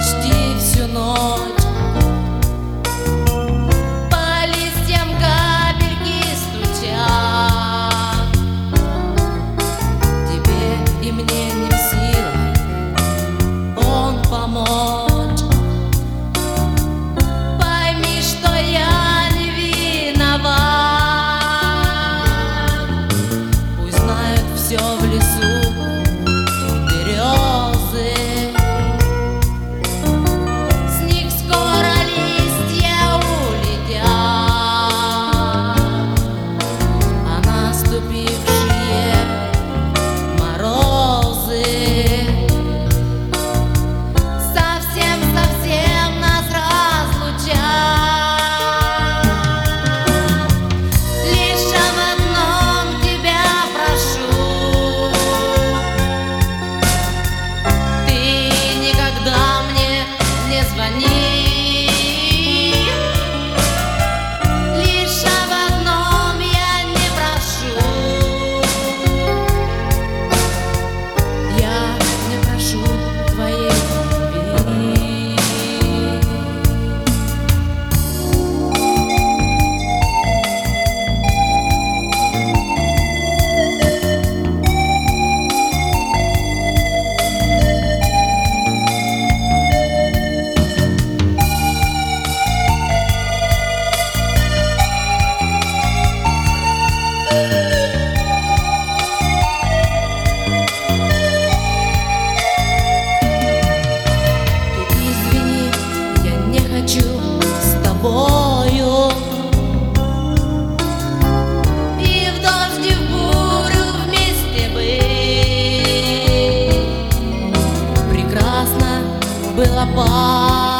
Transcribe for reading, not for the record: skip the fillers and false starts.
почти всю ночь. По листьям капельки стучат. Тебе и мне не в силах он помочь. Пойми, что я не виноват. Пусть знают все в лесу березы. С них скоро листья улетят, а наступившие морозы совсем нас разлучат. Лишь об одном тебя прошу: ты никогда мне не звони. Лишь об одном я не прошу. Я не прошу твоей любви. Извини, я не хочу с тобою и в дождь, и в бурю вместе быть. Прекрасно было